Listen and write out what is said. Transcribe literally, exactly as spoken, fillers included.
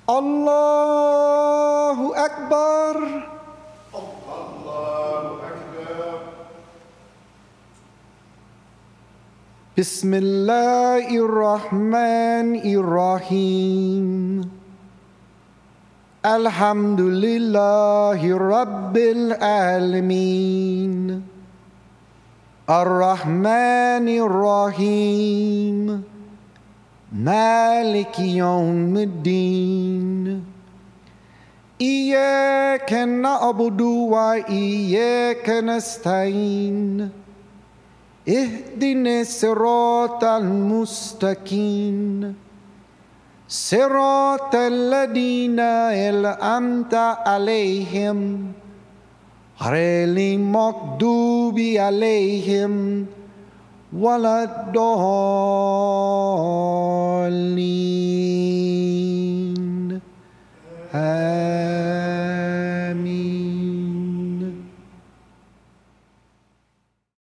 الله أكبر. الله أكبر. بسم الله الرحمن الرحيم. الحمد لله رب العالمين الرحمن الرحيم مالك يوم الدين. إياك نعبد وإياك نستعين. اهدنا الصراط المستقيم صراط الذين أنعمت عليهم غير المغضوب عليهم ولا الضالين.